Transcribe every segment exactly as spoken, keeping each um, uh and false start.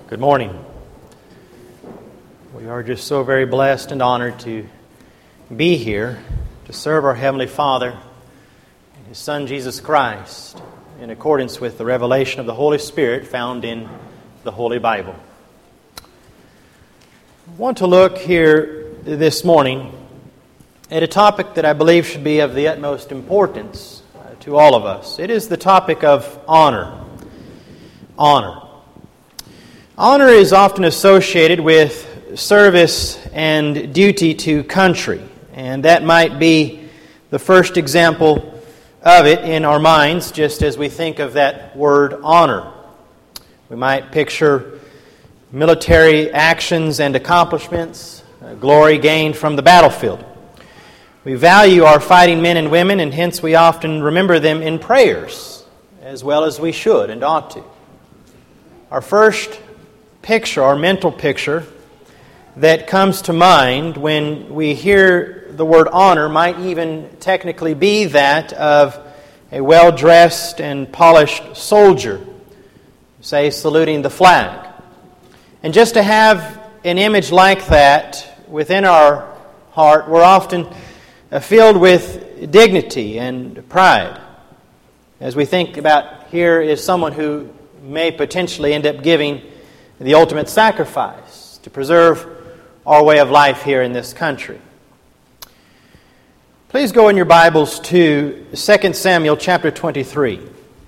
Good morning. We are just so very blessed and honored to be here to serve our Heavenly Father and His Son Jesus Christ in accordance with the revelation of the Holy Spirit found in the Holy Bible. I want to look here this morning at a topic that I believe should be of the utmost importance to all of us. It is the topic of honor. Honor. Honor is often associated with service and duty to country, and that might be the first example of it in our minds, just as we think of that word honor. We might picture military actions and accomplishments, uh, glory gained from the battlefield. We value our fighting men and women, and hence we often remember them in prayers, as well as we should and ought to. Our first picture, our mental picture, that comes to mind when we hear the word honor might even technically be that of a well-dressed and polished soldier, say, saluting the flag. And just to have an image like that within our heart, we're often filled with dignity and pride as we think about here is someone who may potentially end up giving the ultimate sacrifice to preserve our way of life here in this country. Please go in your Bibles to Second Samuel chapter twenty-three.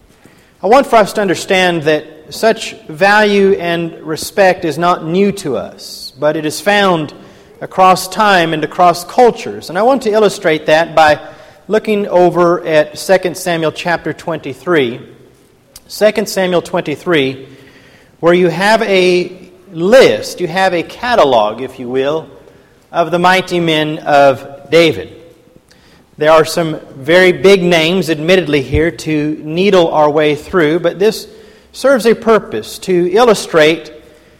I want for us to understand that such value and respect is not new to us, but it is found across time and across cultures. And I want to illustrate that by looking over at Second Samuel chapter twenty-three. Second Samuel twenty-three, where you have a list, you have a catalog, if you will, of the mighty men of David. There are some very big names, admittedly, here to needle our way through, but this serves a purpose to illustrate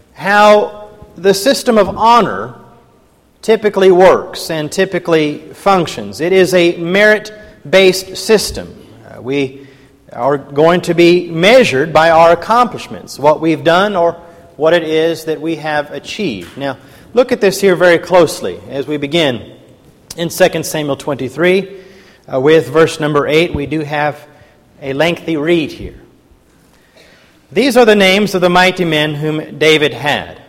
how the system of honor typically works and typically functions. It is a merit-based system. Uh, we are going to be measured by our accomplishments, what we've done or what it is that we have achieved. Now, look at this here very closely as we begin in Second Samuel twenty-three uh, with verse number eight. We do have a lengthy read here. These are the names of the mighty men whom David had.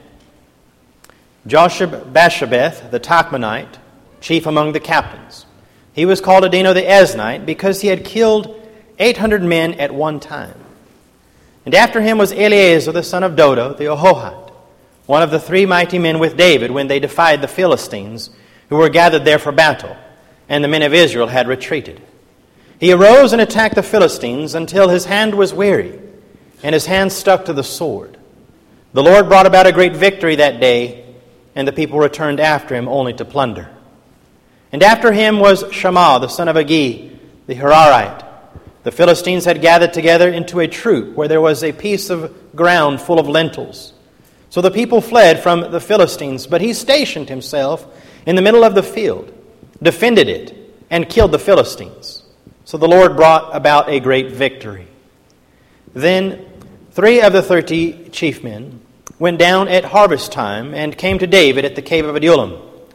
Joshab-Basshebeth the Tachmonite, chief among the captains. He was called Adino the Eznite because he had killed eight hundred men at one time. And after him was Eleazar the son of Dodo the Ahohite, one of the three mighty men with David when they defied the Philistines, who were gathered there for battle, and the men of Israel had retreated. He arose and attacked the Philistines until his hand was weary, and his hand stuck to the sword. The Lord brought about a great victory that day, and the people returned after him only to plunder. And after him was Shammah the son of Agi the Hararite. The Philistines had gathered together into a troop where there was a piece of ground full of lentils. So the people fled from the Philistines, but he stationed himself in the middle of the field, defended it, and killed the Philistines. So the Lord brought about a great victory. Then three of the thirty chief men went down at harvest time and came to David at the cave of Adullam.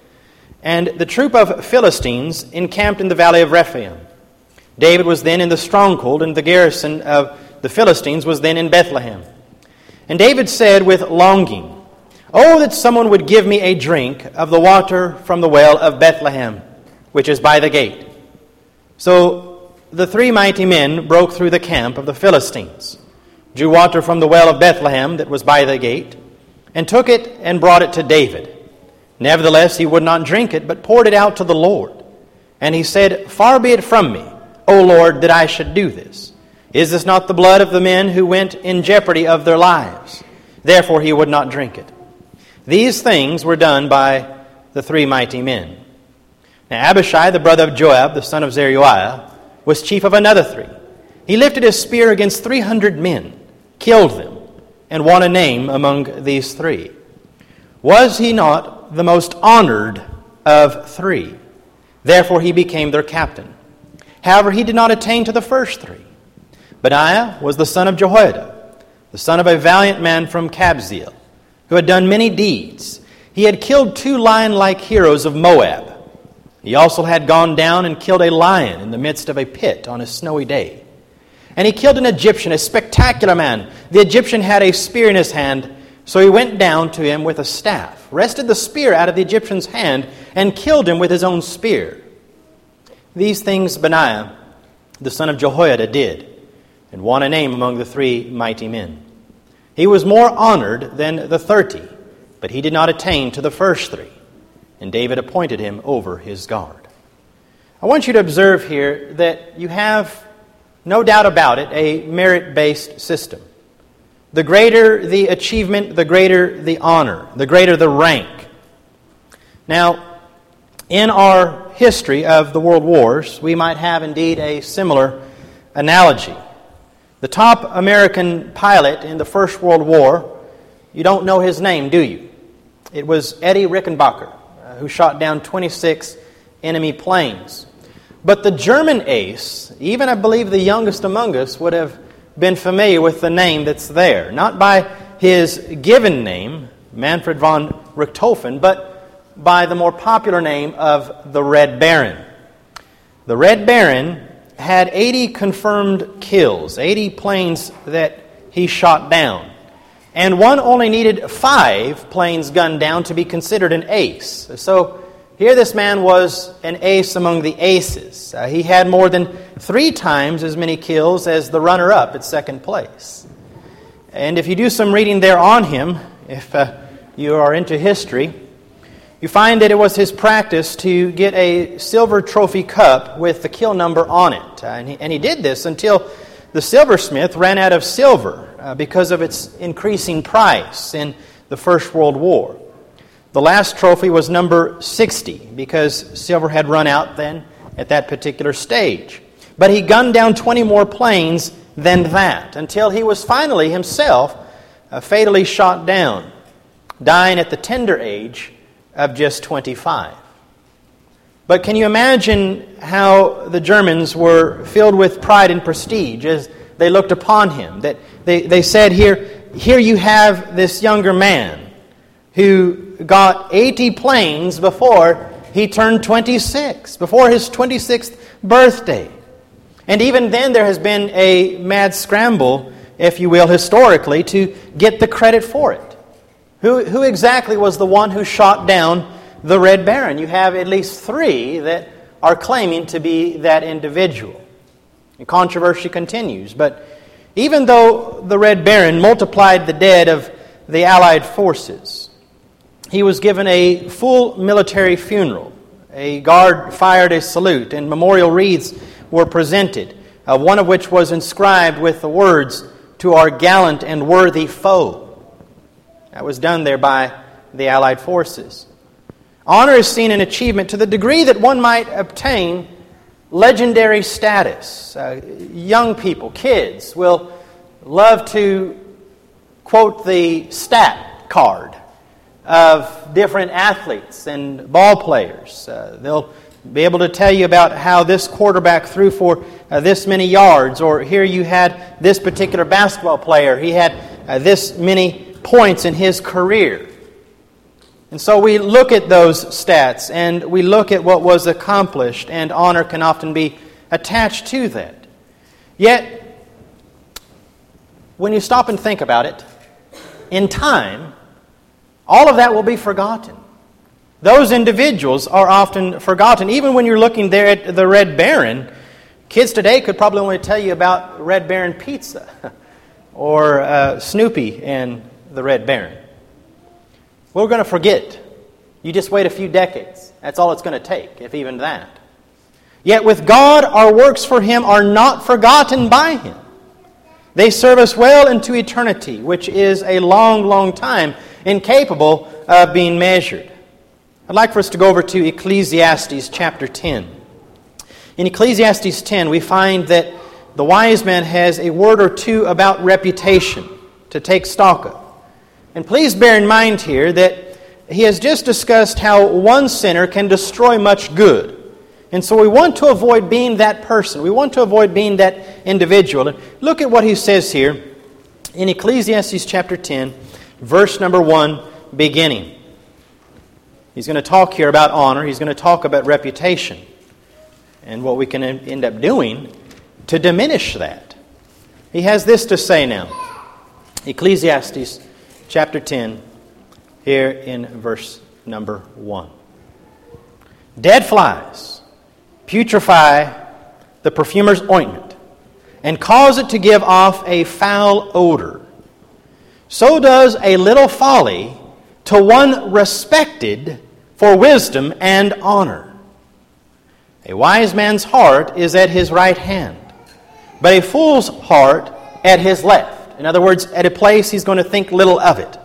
And the troop of Philistines encamped in the valley of Rephaim. David was then in the stronghold, and the garrison of the Philistines was then in Bethlehem. And David said with longing, "Oh, that someone would give me a drink of the water from the well of Bethlehem, which is by the gate." So the three mighty men broke through the camp of the Philistines, drew water from the well of Bethlehem that was by the gate, and took it and brought it to David. Nevertheless, he would not drink it, but poured it out to the Lord. And he said, "Far be it from me, O Lord, that I should do this. Is this not the blood of the men who went in jeopardy of their lives?" Therefore he would not drink it. These things were done by the three mighty men. Now Abishai, the brother of Joab, the son of Zeruiah, was chief of another three. He lifted his spear against three hundred men, killed them, and won a name among these three. Was he not the most honored of three? Therefore he became their captain. However, he did not attain to the first three. Benaiah was the son of Jehoiada, the son of a valiant man from Kabzeel, who had done many deeds. He had killed two lion-like heroes of Moab. He also had gone down and killed a lion in the midst of a pit on a snowy day. And he killed an Egyptian, a spectacular man. The Egyptian had a spear in his hand, so he went down to him with a staff, wrested the spear out of the Egyptian's hand, and killed him with his own spear. These things Benaiah, the son of Jehoiada, did, and won a name among the three mighty men. He was more honored than the thirty, but he did not attain to the first three, and David appointed him over his guard. I want you to observe here that you have, no doubt about it, a merit-based system. The greater the achievement, the greater the honor, the greater the rank. Now, in our history of the world wars, we might have indeed a similar analogy. The top American pilot in the First World War, you don't know his name, do you? It was Eddie Rickenbacker, uh, who shot down twenty-six enemy planes. But the German ace, even I believe the youngest among us, would have been familiar with the name that's there. Not by his given name, Manfred von Richthofen, but by the more popular name of the Red Baron. The Red Baron had eighty confirmed kills, eighty planes that he shot down. And one only needed five planes gunned down to be considered an ace. So here this man was an ace among the aces. Uh, he had more than three times as many kills as the runner-up at second place. And if you do some reading there on him, if uh, you are into history, you find that it was his practice to get a silver trophy cup with the kill number on it. Uh, and, he, and he did this until the silversmith ran out of silver uh, because of its increasing price in the First World War. The last trophy was number sixty because silver had run out then at that particular stage. But he gunned down twenty more planes than that until he was finally himself uh, fatally shot down, dying at the tender age of just twenty-five. But can you imagine how the Germans were filled with pride and prestige as they looked upon him? That they, they said, here, here you have this younger man who got eighty planes before he turned twenty-six, before his twenty-sixth birthday. And even then there has been a mad scramble, if you will, historically, to get the credit for it. Who, who exactly was the one who shot down the Red Baron? You have at least three that are claiming to be that individual. The controversy continues, but even though the Red Baron multiplied the dead of the Allied forces, he was given a full military funeral. A guard fired a salute, and memorial wreaths were presented, uh, one of which was inscribed with the words, "To our gallant and worthy foe." That was done there by the Allied forces. Honor is seen in achievement to the degree that one might obtain legendary status. Uh, young people, kids, will love to quote the stat card of different athletes and ball players. Uh, they'll be able to tell you about how this quarterback threw for uh, this many yards, or here you had this particular basketball player, he had uh, this many points in his career. And so we look at those stats and we look at what was accomplished, and honor can often be attached to that. Yet, when you stop and think about it, in time, all of that will be forgotten. Those individuals are often forgotten. Even when you're looking there at the Red Baron, kids today could probably only tell you about Red Baron pizza or uh, Snoopy and the Red Baron. We're going to forget. You just wait a few decades. That's all it's going to take, if even that. Yet with God, our works for Him are not forgotten by Him. They serve us well into eternity, which is a long, long time, incapable of being measured. I'd like for us to go over to Ecclesiastes chapter ten. In Ecclesiastes ten, we find that the wise man has a word or two about reputation to take stock of. And please bear in mind here that he has just discussed how one sinner can destroy much good. And so we want to avoid being that person. We want to avoid being that individual. And look at what he says here in Ecclesiastes chapter ten, verse number one beginning. He's going to talk here about honor. He's going to talk about reputation and what we can end up doing to diminish that. He has this to say now. Ecclesiastes chapter ten, here in verse number one. Dead flies putrefy the perfumer's ointment and cause it to give off a foul odor. So does a little folly to one respected for wisdom and honor. A wise man's heart is at his right hand, but a fool's heart at his left. In other words, at a place he's going to think little of it.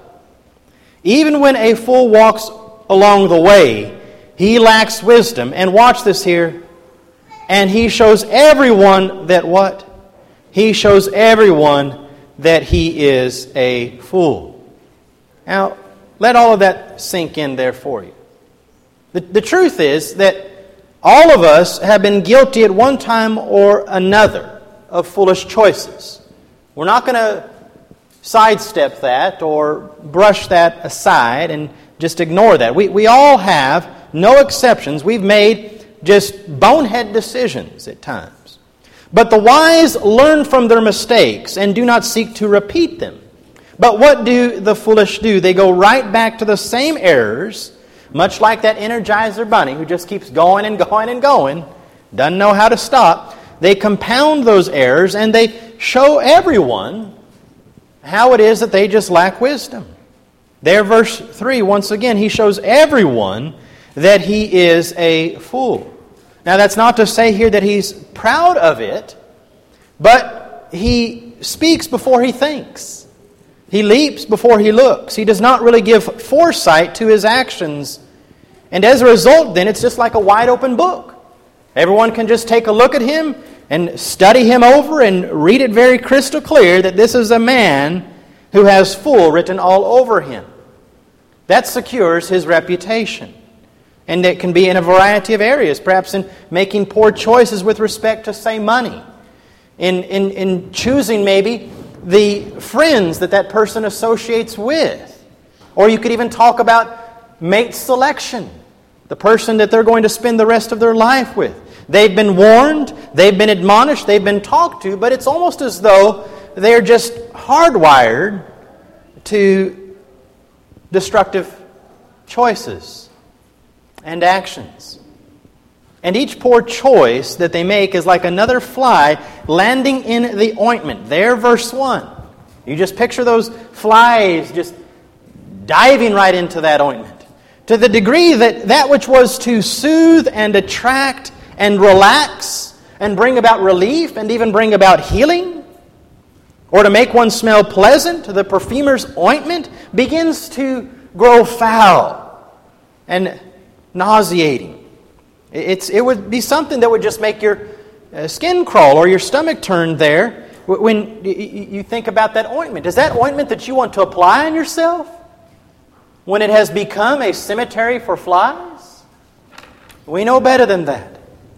Even when a fool walks along the way, he lacks wisdom. And watch this here. And he shows everyone that what? He shows everyone that he is a fool. Now, let all of that sink in there for you. The, the truth is that all of us have been guilty at one time or another of foolish choices. We're not going to sidestep that or brush that aside and just ignore that. We, we all have, no exceptions. We've made just bonehead decisions at times. But the wise learn from their mistakes and do not seek to repeat them. But what do the foolish do? They go right back to the same errors, much like that Energizer bunny who just keeps going and going and going, doesn't know how to stop. They compound those errors and they show everyone how it is that they just lack wisdom. There, verse three, once again, he shows everyone that he is a fool. Now, that's not to say here that he's proud of it, but he speaks before he thinks. He leaps before he looks. He does not really give foresight to his actions. And as a result, then, it's just like a wide open book. Everyone can just take a look at him and study him over and read it very crystal clear that this is a man who has fool written all over him. That secures his reputation. And it can be in a variety of areas, perhaps in making poor choices with respect to, say, money. In, in, in choosing maybe the friends that that person associates with. Or you could even talk about mate selection. The person that they're going to spend the rest of their life with. They've been warned, they've been admonished, they've been talked to, but it's almost as though they're just hardwired to destructive choices and actions. And each poor choice that they make is like another fly landing in the ointment. There, verse one. You just picture those flies just diving right into that ointment. To the degree that that which was to soothe and attract and relax and bring about relief and even bring about healing, or to make one smell pleasant, the perfumer's ointment begins to grow foul and nauseating. It's, it would be something that would just make your uh, skin crawl or your stomach turn there when you think about that ointment. Is that ointment that you want to apply on yourself when it has become a cemetery for flies? We know better than that.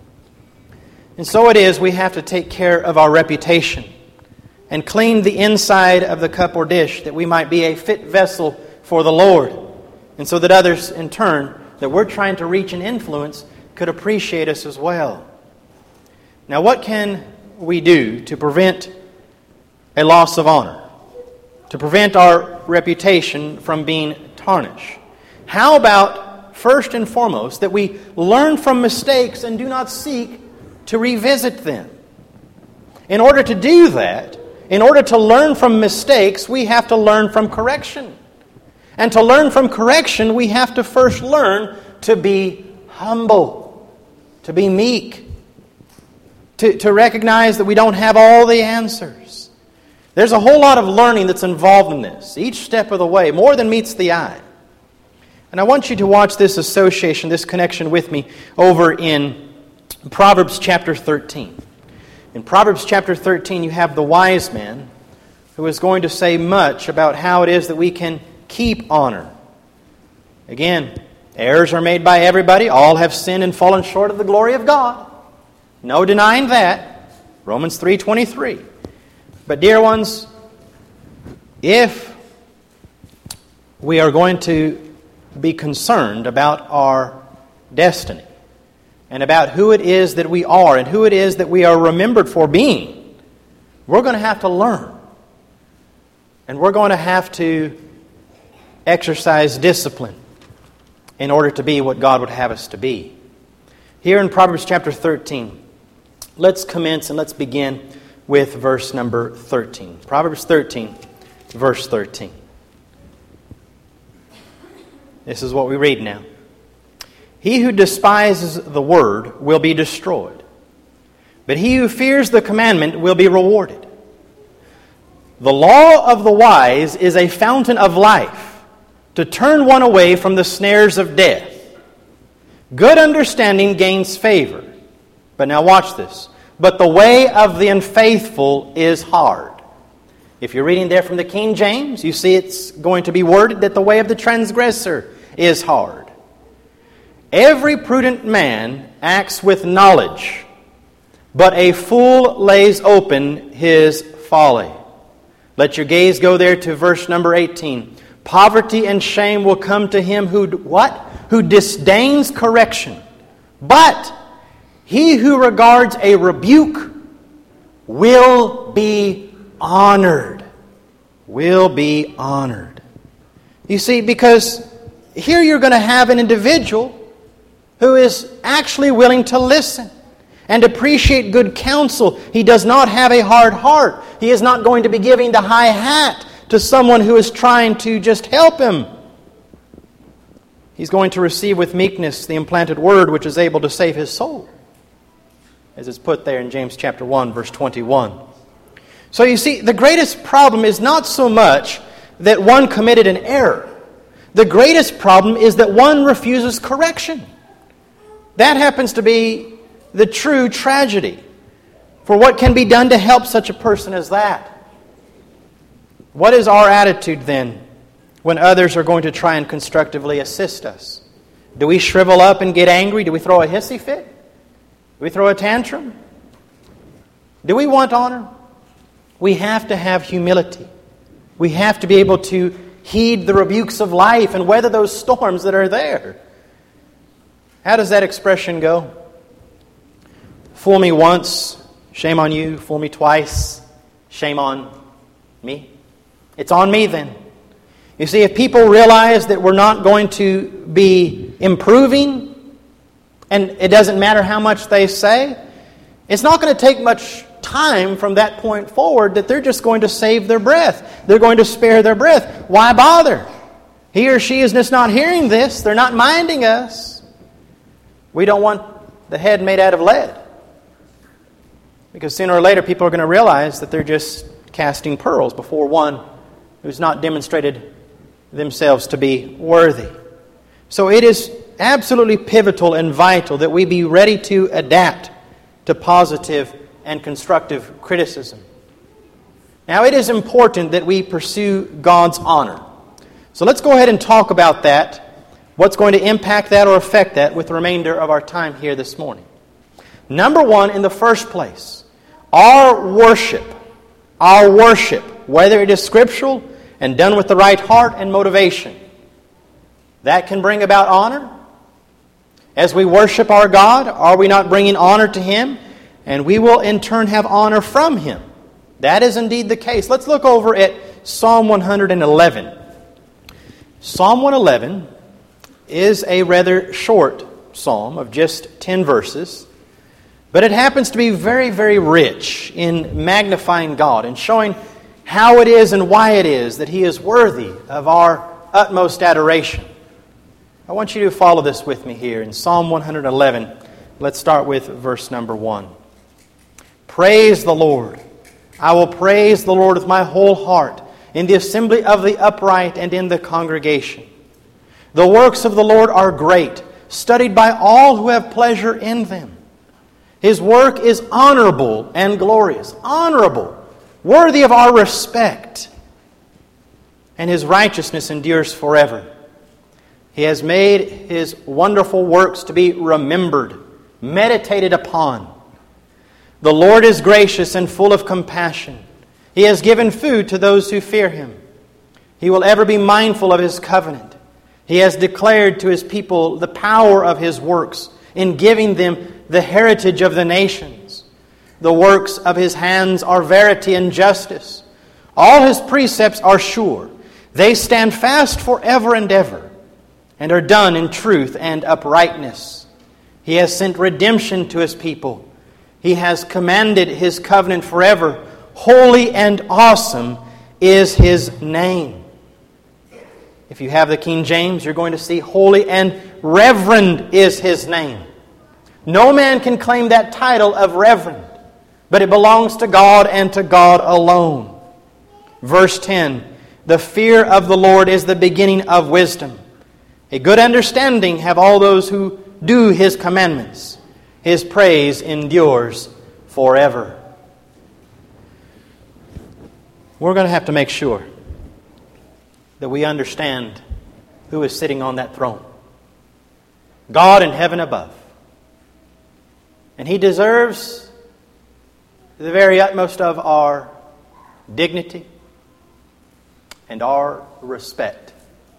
And so it is, we have to take care of our reputation and clean the inside of the cup or dish that we might be a fit vessel for the Lord. And so that others, in turn, that we're trying to reach and influence could appreciate us as well. Now, what can we do to prevent a loss of honor? To prevent our reputation from being tarnished? How about, first and foremost, that we learn from mistakes and do not seek to revisit them? In order to do that, in order to learn from mistakes, we have to learn from correction. And to learn from correction, we have to first learn to be humble, to be meek, to, to recognize that we don't have all the answers. There's a whole lot of learning that's involved in this, each step of the way, more than meets the eye. And I want you to watch this association, this connection with me over in Proverbs chapter thirteen. In Proverbs chapter thirteen, you have the wise man who is going to say much about how it is that we can keep honor. Again, errors are made by everybody. All have sinned and fallen short of the glory of God. No denying that. Romans three twenty-three. But dear ones, if we are going to be concerned about our destiny and about who it is that we are and who it is that we are remembered for being, we're going to have to learn. And we're going to have to exercise discipline in order to be what God would have us to be. Here in Proverbs chapter thirteen, let's commence and let's begin with verse number thirteen. Proverbs thirteen, verse thirteen. This is what we read now. He who despises the word will be destroyed, but he who fears the commandment will be rewarded. The law of the wise is a fountain of life, to turn one away from the snares of death. Good understanding gains favor. But now watch this. But the way of the unfaithful is hard. If you're reading there from the King James, you see it's going to be worded that the way of the transgressor is hard. Every prudent man acts with knowledge, but a fool lays open his folly. Let your gaze go there to verse number eighteen. Poverty and shame will come to him who, what? Who disdains correction. But he who regards a rebuke will be honored. Will be honored. You see, because here you're going to have an individual who is actually willing to listen and appreciate good counsel. He does not have a hard heart. He is not going to be giving the high hat to someone who is trying to just help him. He's going to receive with meekness the implanted word which is able to save his soul, as it's put there in James chapter one, verse twenty-one. So you see, the greatest problem is not so much that one committed an error. The greatest problem is that one refuses correction. That happens to be the true tragedy. For what can be done to help such a person as that? What is our attitude then when others are going to try and constructively assist us? Do we shrivel up and get angry? Do we throw a hissy fit? Do we throw a tantrum? Do we want honor? We have to have humility. We have to be able to heed the rebukes of life and weather those storms that are there. How does that expression go? Fool me once, shame on you. Fool me twice, shame on me. It's on me then. You see, if people realize that we're not going to be improving, and it doesn't matter how much they say, it's not going to take much time from that point forward that they're just going to save their breath. They're going to spare their breath. Why bother? He or she is just not hearing this. They're not minding us. We don't want the head made out of lead. Because sooner or later people are going to realize that they're just casting pearls before one who's not demonstrated themselves to be worthy. So it is absolutely pivotal and vital that we be ready to adapt to positive and constructive criticism. Now, it is important that we pursue God's honor. So let's go ahead and talk about that, what's going to impact that or affect that with the remainder of our time here this morning. Number one, in the first place, our worship, our worship, whether it is scriptural and done with the right heart and motivation, that can bring about honor. As we worship our God, are we not bringing honor to Him? And we will in turn have honor from Him. That is indeed the case. Let's look over at Psalm one eleven. Psalm one eleven is a rather short psalm of just ten verses, but it happens to be very, very rich in magnifying God and showing how it is and why it is that He is worthy of our utmost adoration. I want you to follow this with me here in Psalm one eleven. Let's start with verse number one. Praise the Lord. I will praise the Lord with my whole heart in the assembly of the upright and in the congregation. The works of the Lord are great, studied by all who have pleasure in them. His work is honorable and glorious, honorable, worthy of our respect, and His righteousness endures forever. He has made His wonderful works to be remembered, meditated upon. The Lord is gracious and full of compassion. He has given food to those who fear Him. He will ever be mindful of His covenant. He has declared to His people the power of His works in giving them the heritage of the nations. The works of His hands are verity and justice. All His precepts are sure. They stand fast forever and ever, and are done in truth and uprightness. He has sent redemption to His people. He has commanded His covenant forever. Holy and awesome is His name. If you have the King James, you're going to see holy and reverend is His name. No man can claim that title of reverend, but it belongs to God and to God alone. Verse ten, the fear of the Lord is the beginning of wisdom. A good understanding have all those who do His commandments. His praise endures forever. We're going to have to make sure that we understand who is sitting on that throne. God in heaven above. And He deserves the very utmost of our dignity and our respect.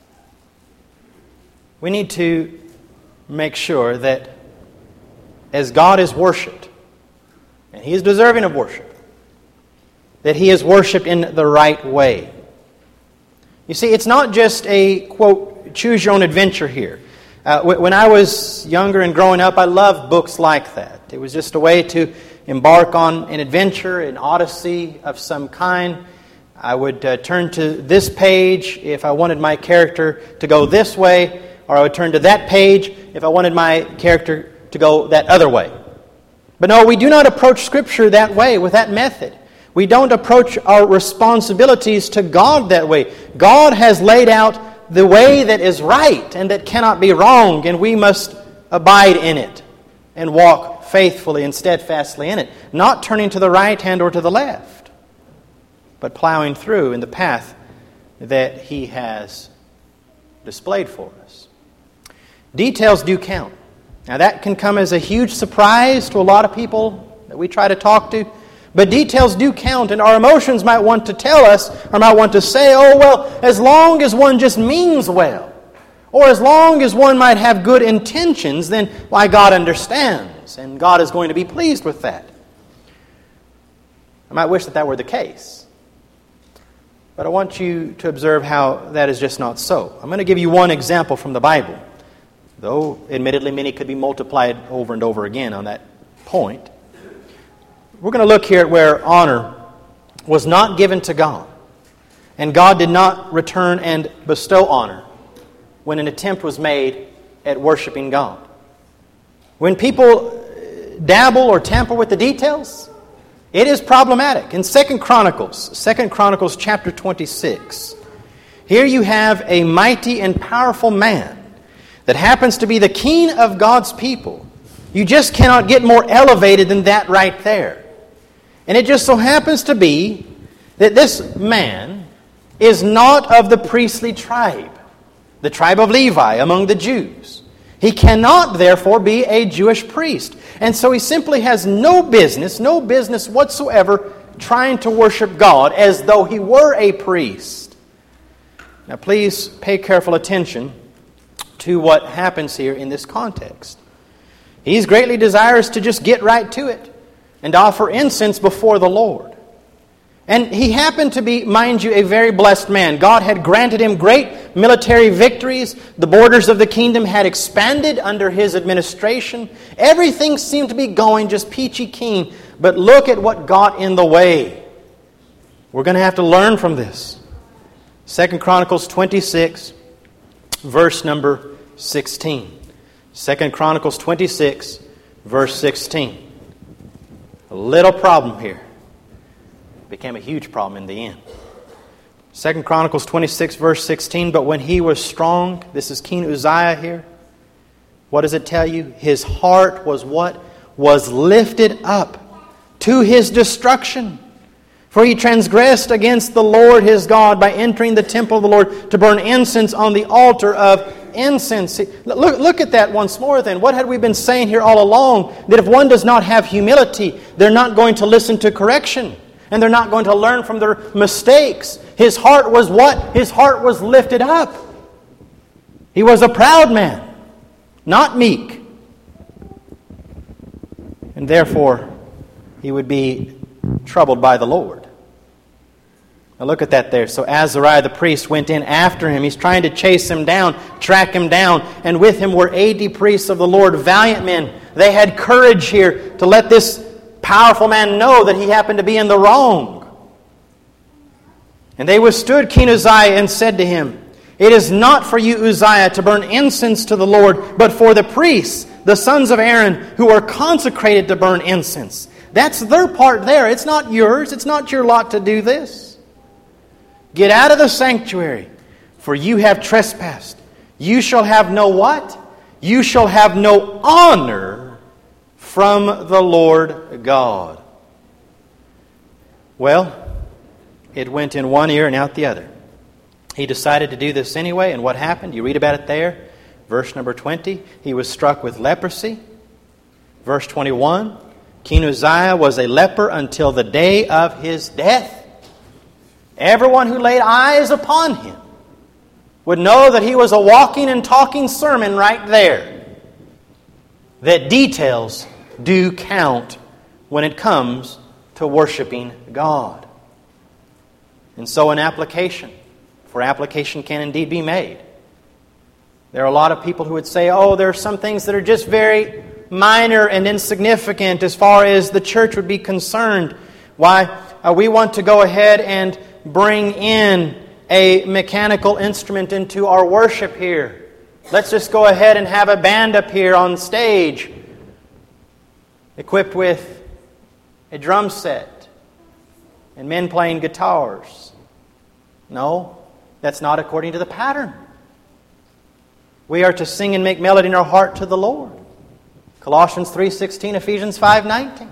We need to make sure that as God is worshipped, and He is deserving of worship, that He is worshipped in the right way. You see, it's not just a, quote, choose your own adventure here. Uh, when I was younger and growing up, I loved books like that. It was just a way to embark on an adventure, an odyssey of some kind. I would uh, turn to this page if I wanted my character to go this way, or I would turn to that page if I wanted my character to go that other way. But no, we do not approach Scripture that way, with that method. We don't approach our responsibilities to God that way. God has laid out the way that is right and that cannot be wrong, and we must abide in it and walk faithfully and steadfastly in it, not turning to the right hand or to the left, but plowing through in the path that He has displayed for us. Details do count. Now that can come as a huge surprise to a lot of people that we try to talk to, but details do count, and our emotions might want to tell us, or might want to say, oh, well, as long as one just means well, or as long as one might have good intentions, then, why, God understands, and God is going to be pleased with that. I might wish that that were the case. But I want you to observe how that is just not so. I'm going to give you one example from the Bible, though admittedly many could be multiplied over and over again on that point. We're going to look here at where honor was not given to God, and God did not return and bestow honor when an attempt was made at worshiping God. When people dabble or tamper with the details, it is problematic. In Second Chronicles, Second Chronicles chapter twenty-six, here you have a mighty and powerful man that happens to be the king of God's people. You just cannot get more elevated than that right there. And it just so happens to be that this man is not of the priestly tribe, the tribe of Levi among the Jews. He cannot, therefore, be a Jewish priest. And so he simply has no business, no business whatsoever trying to worship God as though he were a priest. Now please pay careful attention to what happens here in this context. He's greatly desirous to just get right to it and offer incense before the Lord. And he happened to be, mind you, a very blessed man. God had granted him great military victories. The borders of the kingdom had expanded under his administration. Everything seemed to be going just peachy keen. But look at what got in the way. We're going to have to learn from this. Second Chronicles twenty-six, verse number sixteen. Second Chronicles twenty-six, verse sixteen. A little problem here. It became a huge problem in the end. Second Chronicles twenty-six, verse sixteen. But when he was strong, this is King Uzziah here. What does it tell you? His heart was what? Was lifted up to his destruction. For he transgressed against the Lord his God by entering the temple of the Lord to burn incense on the altar of incense. Look, look at that once more then. What had we been saying here all along? That if one does not have humility, they're not going to listen to correction. And they're not going to learn from their mistakes. His heart was what? His heart was lifted up. He was a proud man, not meek. And therefore, he would be troubled by the Lord. Now look at that there. So Azariah the priest went in after him. He's trying to chase him down, track him down. And with him were eighty priests of the Lord, valiant men. They had courage here to let this powerful man know that he happened to be in the wrong. And they withstood King Uzziah and said to him, "It is not for you, Uzziah, to burn incense to the Lord, but for the priests, the sons of Aaron, who are consecrated to burn incense." That's their part there. It's not yours. It's not your lot to do this. "Get out of the sanctuary, for you have trespassed. You shall have no what? You shall have no honor from the Lord God." Well, it went in one ear and out the other. He decided to do this anyway, and what happened? You read about it there. Verse number twenty, he was struck with leprosy. Verse twenty-one, King Uzziah was a leper until the day of his death. Everyone who laid eyes upon him would know that he was a walking and talking sermon right there. That details do count when it comes to worshiping God. And so an application, for application can indeed be made. There are a lot of people who would say, oh, there are some things that are just very minor and insignificant as far as the church would be concerned. Why, uh, we want to go ahead and bring in a mechanical instrument into our worship here. Let's just go ahead and have a band up here on stage equipped with a drum set and men playing guitars. No, that's not according to the pattern. We are to sing and make melody in our heart to the Lord. Colossians three sixteen, Ephesians five nineteen.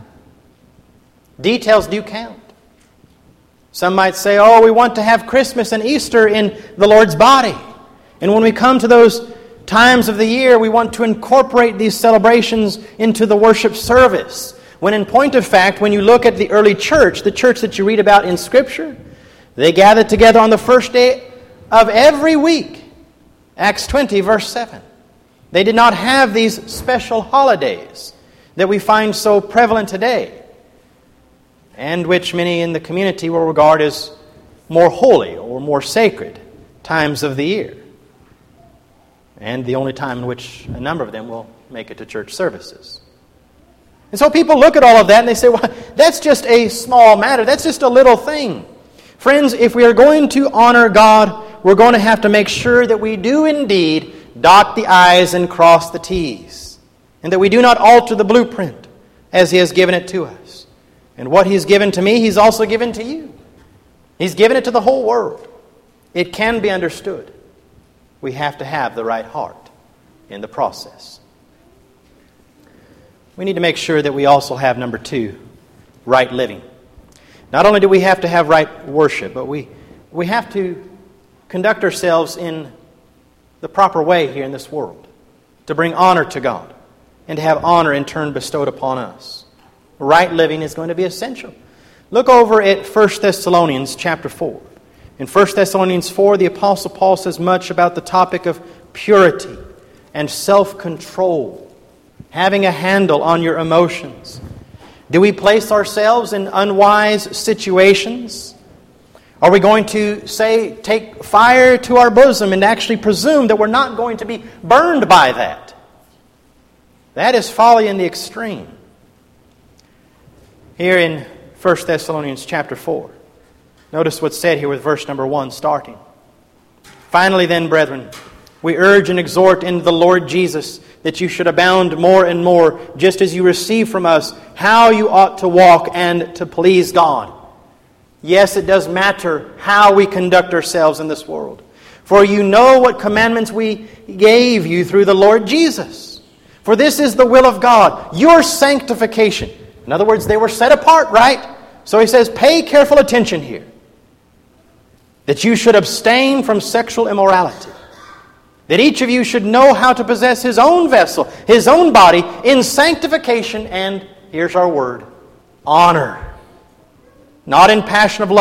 Details do count. Some might say, oh, we want to have Christmas and Easter in the Lord's body. And when we come to those times of the year, we want to incorporate these celebrations into the worship service. When in point of fact, when you look at the early church, the church that you read about in Scripture, they gathered together on the first day of every week. Acts twenty, verse seven. They did not have these special holidays that we find so prevalent today, and which many in the community will regard as more holy or more sacred times of the year, and the only time in which a number of them will make it to church services. And so people look at all of that and they say, well, that's just a small matter. That's just a little thing. Friends, if we are going to honor God, we're going to have to make sure that we do indeed dot the I's and cross the T's, and that we do not alter the blueprint as He has given it to us. And what He's given to me, He's also given to you. He's given it to the whole world. It can be understood. We have to have the right heart in the process. We need to make sure that we also have, number two, right living. Not only do we have to have right worship, but we, we have to conduct ourselves in the proper way here in this world, to bring honor to God and to have honor in turn bestowed upon us. Right living is going to be essential. Look over at First Thessalonians chapter four. In First Thessalonians four, the Apostle Paul says much about the topic of purity and self-control, having a handle on your emotions. Do we place ourselves in unwise situations? Are we going to say, take fire to our bosom and actually presume that we're not going to be burned by that? That is folly in the extreme. Here in First Thessalonians chapter four, notice what's said here with verse number one starting. Finally then, brethren, we urge and exhort in the Lord Jesus that you should abound more and more, just as you receive from us how you ought to walk and to please God. Yes, it does matter how we conduct ourselves in this world. For you know what commandments we gave you through the Lord Jesus. For this is the will of God, your sanctification. In other words, they were set apart, right? So he says, pay careful attention here. That you should abstain from sexual immorality. That each of you should know how to possess his own vessel, his own body, in sanctification and, here's our word, honor. Not in passion of lust,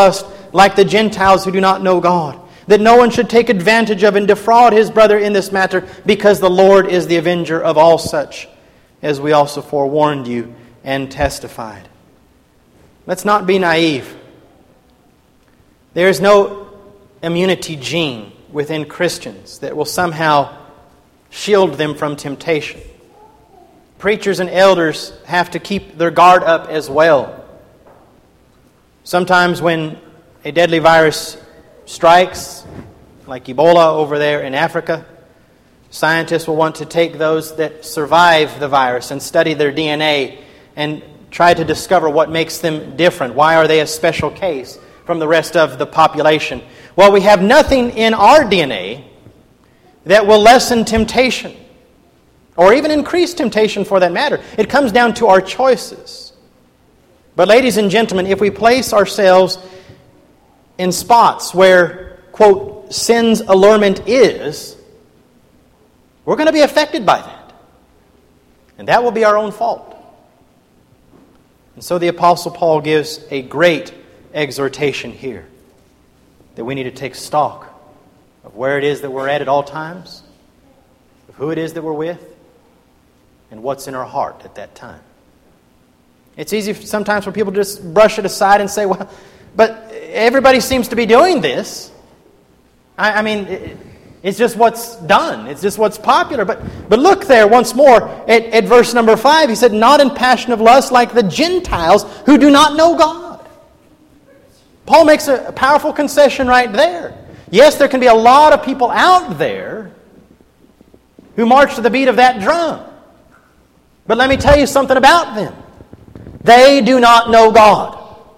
like the Gentiles who do not know God, that no one should take advantage of and defraud his brother in this matter, because the Lord is the avenger of all such, as we also forewarned you and testified. Let's not be naive. There is no immunity gene within Christians that will somehow shield them from temptation. Preachers and elders have to keep their guard up as well. Sometimes when a deadly virus strikes, like Ebola over there in Africa, scientists will want to take those that survive the virus and study their D N A and try to discover what makes them different. Why are they a special case from the rest of the population? Well, we have nothing in our D N A that will lessen temptation, or even increase temptation for that matter. It comes down to our choices. But ladies and gentlemen, if we place ourselves in spots where, quote, sin's allurement is, we're going to be affected by that. And that will be our own fault. And so the Apostle Paul gives a great exhortation here, that we need to take stock of where it is that we're at at all times, of who it is that we're with, and what's in our heart at that time. It's easy sometimes for people to just brush it aside and say, well, but everybody seems to be doing this. I, I mean, it, it's just what's done. It's just what's popular. But but look there once more at, at verse number five. He said, not in passion of lust like the Gentiles who do not know God. Paul makes a, a powerful concession right there. Yes, there can be a lot of people out there who march to the beat of that drum. But let me tell you something about them. They do not know God.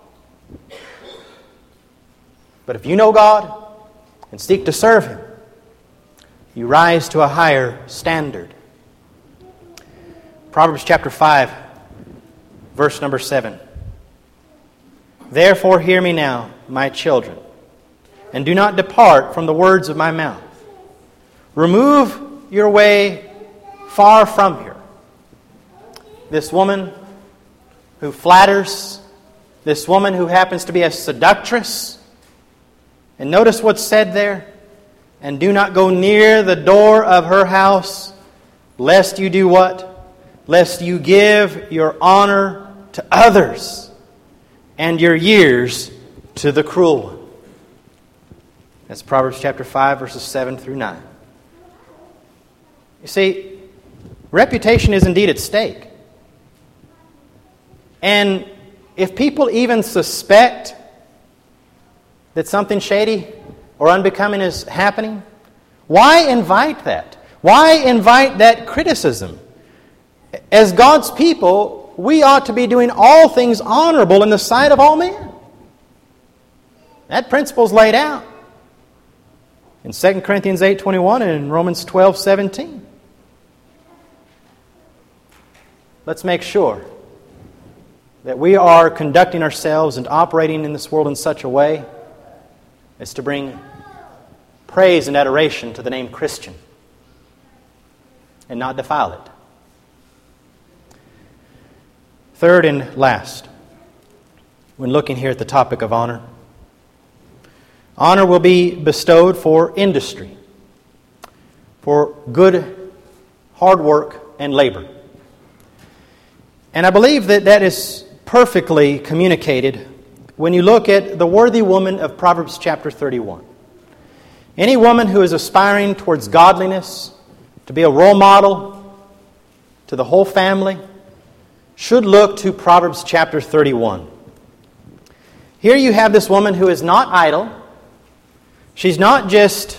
But if you know God and seek to serve Him, you rise to a higher standard. Proverbs chapter five, verse number seven. Therefore hear me now, my children, and do not depart from the words of my mouth. Remove your way far from here. This woman who flatters, this woman who happens to be a seductress. And notice what's said there. And do not go near the door of her house, lest you do what? Lest you give your honor to others, and your years to the cruel one. That's Proverbs chapter five, verses seven through nine. You see, reputation is indeed at stake. And if people even suspect that something shady or unbecoming is happening, why invite that? Why invite that criticism? As God's people, we ought to be doing all things honorable in the sight of all men. That principle is laid out in Second Corinthians eight twenty-one and in Romans twelve seventeen. Let's make sure that we are conducting ourselves and operating in this world in such a way as to bring praise and adoration to the name Christian and not defile it. Third and last, when looking here at the topic of honor, honor will be bestowed for industry, for good, hard work, and labor. And I believe that that is perfectly communicated when you look at the worthy woman of Proverbs chapter thirty-one. Any woman who is aspiring towards godliness, to be a role model to the whole family, should look to Proverbs chapter thirty-one. Here you have this woman who is not idle. She's not just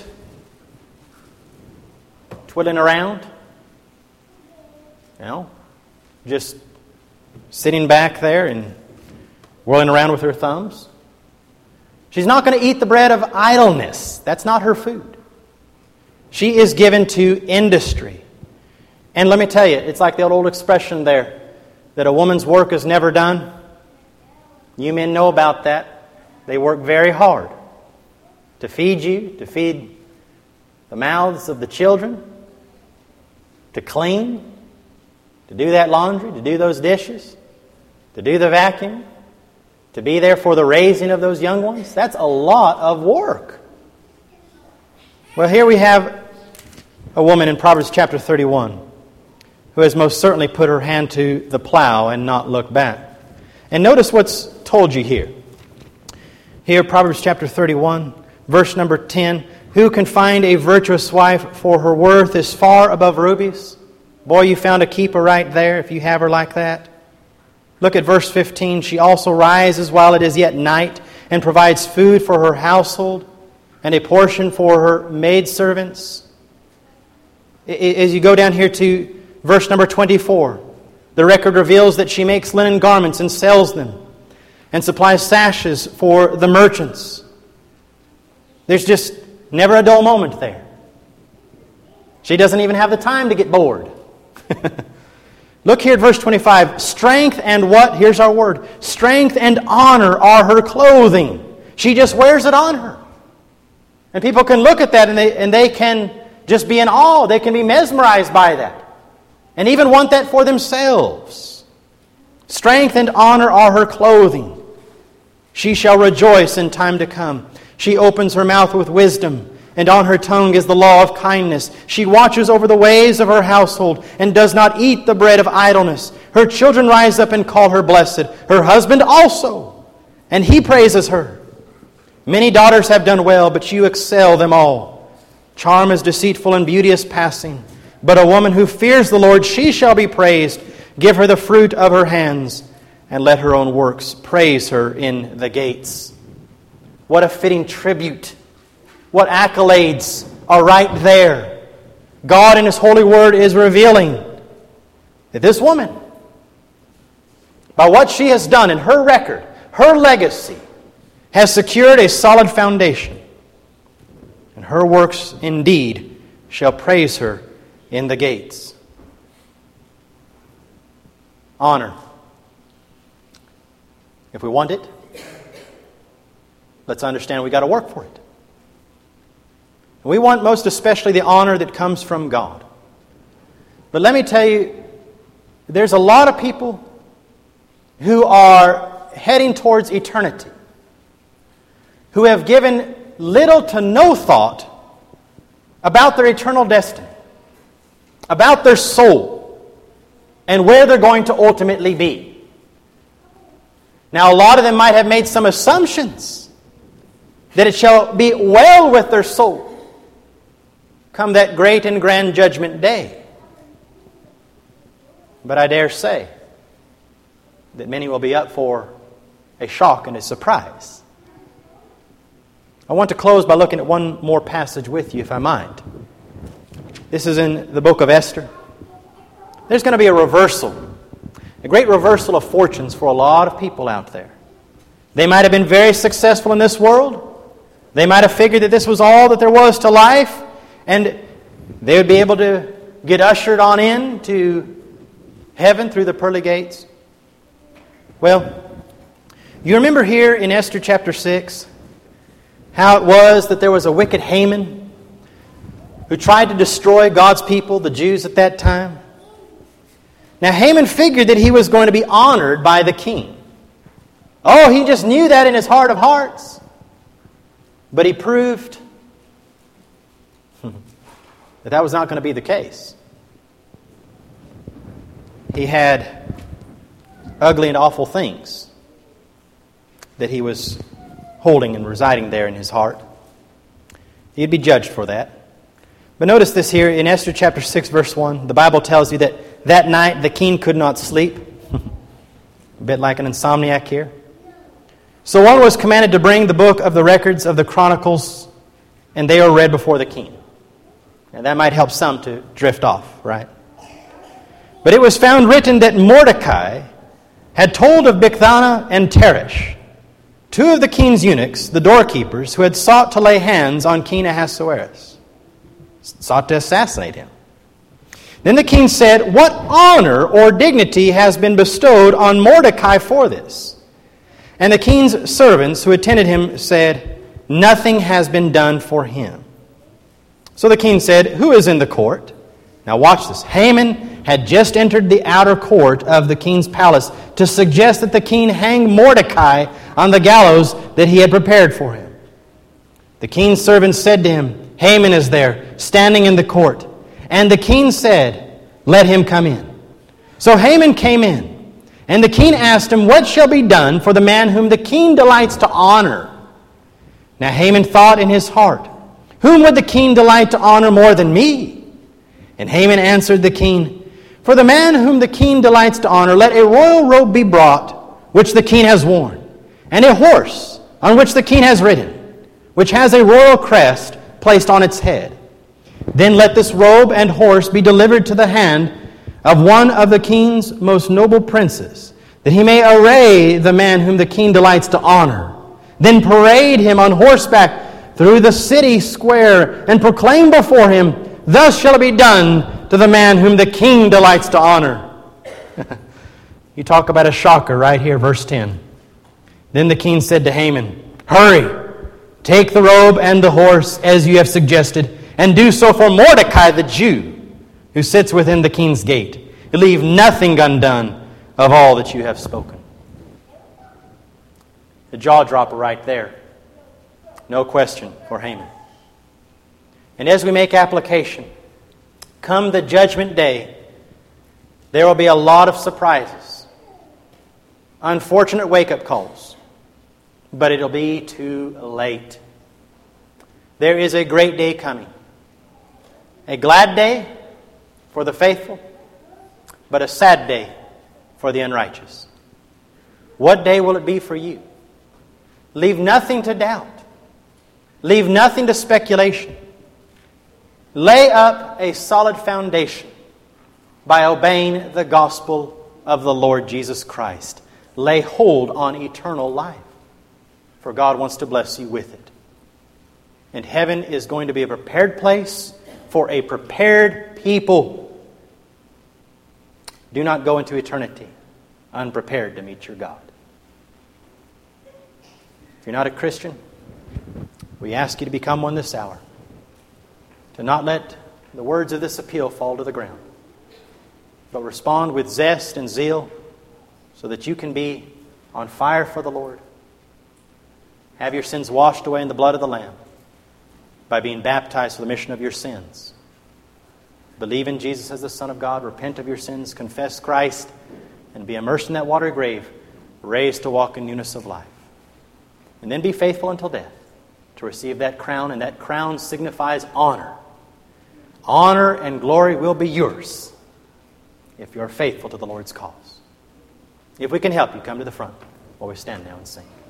twiddling around, you know, just sitting back there and whirling around with her thumbs. She's not going to eat the bread of idleness. That's not her food. She is given to industry. And let me tell you, it's like the old expression there, that a woman's work is never done. You men know about that. They work very hard to feed you, to feed the mouths of the children, to clean, to do that laundry, to do those dishes, to do the vacuum. To be there for the raising of those young ones, that's a lot of work. Well, here we have a woman in Proverbs chapter thirty-one who has most certainly put her hand to the plow and not looked back. And notice what's told you here. Here, Proverbs chapter thirty-one, verse number ten. Who can find a virtuous wife, for her worth is far above rubies? Boy, you found a keeper right there if you have her like that. Look at verse fifteen. She also rises while it is yet night and provides food for her household and a portion for her maidservants. As you go down here to verse number twenty-four, the record reveals that she makes linen garments and sells them and supplies sashes for the merchants. There's just never a dull moment there. She doesn't even have the time to get bored. Look here at verse twenty-five. Strength and what? Here's our word. Strength and honor are her clothing. She just wears it on her. And people can look at that and they, and they can just be in awe. They can be mesmerized by that. And even want that for themselves. Strength and honor are her clothing. She shall rejoice in time to come. She opens her mouth with wisdom, and on her tongue is the law of kindness. She watches over the ways of her household, and does not eat the bread of idleness. Her children rise up and call her blessed, her husband also, and he praises her. Many daughters have done well, but you excel them all. Charm is deceitful and beauty is passing, but a woman who fears the Lord, she shall be praised. Give her the fruit of her hands, and let her own works praise her in the gates. What a fitting tribute. What accolades are right there. God in His holy word is revealing that this woman, by what she has done in her record, her legacy, has secured a solid foundation. And her works indeed shall praise her in the gates. Honor. If we want it, let's understand we've got to work for it. We want most especially the honor that comes from God. But let me tell you, there's a lot of people who are heading towards eternity, who have given little to no thought about their eternal destiny, about their soul, and where they're going to ultimately be. Now, a lot of them might have made some assumptions that it shall be well with their soul come that great and grand judgment day. But I dare say that many will be up for a shock and a surprise. I want to close by looking at one more passage with you, if I might. This is in the book of Esther. There's going to be a reversal, a great reversal of fortunes for a lot of people out there. They might have been very successful in this world. They might have figured that this was all that there was to life, and they would be able to get ushered on in to heaven through the pearly gates. Well, you remember here in Esther chapter six how it was that there was a wicked Haman who tried to destroy God's people, the Jews at that time. Now Haman figured that he was going to be honored by the king. Oh, he just knew that in his heart of hearts. But he proved that that was not going to be the case. He had ugly and awful things that he was holding and residing there in his heart. He'd be judged for that. But notice this here in Esther chapter six, verse one. The Bible tells you that that night the king could not sleep. A bit like an insomniac here. So one was commanded to bring the book of the records of the Chronicles, and they were read before the king. And that might help some to drift off, right? But it was found written that Mordecai had told of Bigthana and Teresh, two of the king's eunuchs, the doorkeepers, who had sought to lay hands on King Ahasuerus, sought to assassinate him. Then the king said, "What honor or dignity has been bestowed on Mordecai for this?" And the king's servants who attended him said, "Nothing has been done for him." So the king said, "Who is in the court?" Now watch this. Haman had just entered the outer court of the king's palace to suggest that the king hang Mordecai on the gallows that he had prepared for him. The king's servants said to him, Haman is there, standing in the court. And the king said, Let him come in. So Haman came in, and the king asked him, What shall be done for the man whom the king delights to honor? Now Haman thought in his heart, Whom would the king delight to honor more than me? And Haman answered the king, For the man whom the king delights to honor, let a royal robe be brought, which the king has worn, and a horse on which the king has ridden, which has a royal crest placed on its head. Then let this robe and horse be delivered to the hand of one of the king's most noble princes, that he may array the man whom the king delights to honor. Then parade him on horseback through the city square, and proclaim before him, Thus shall it be done to the man whom the king delights to honor. You talk about a shocker right here, verse ten. Then the king said to Haman, Hurry! Take the robe and the horse, as you have suggested, and do so for Mordecai the Jew, who sits within the king's gate. Leave nothing undone of all that you have spoken. The jaw dropper right there. No question for Haman. And as we make application, come the judgment day, there will be a lot of surprises, unfortunate wake-up calls. But it'll be too late. There is a great day coming. A glad day for the faithful, but a sad day for the unrighteous. What day will it be for you? Leave nothing to doubt. Leave nothing to speculation. Lay up a solid foundation by obeying the gospel of the Lord Jesus Christ. Lay hold on eternal life. For God wants to bless you with it. And heaven is going to be a prepared place for a prepared people. Do not go into eternity unprepared to meet your God. If you're not a Christian, we ask you to become one this hour. To not let the words of this appeal fall to the ground, but respond with zest and zeal so that you can be on fire for the Lord. Have your sins washed away in the blood of the Lamb by being baptized for the remission of your sins. Believe in Jesus as the Son of God, repent of your sins, confess Christ, and be immersed in that watery grave, raised to walk in newness of life. And then be faithful until death to receive that crown, and that crown signifies honor. Honor and glory will be yours if you are faithful to the Lord's cause. If we can help you, come to the front while we stand now and sing.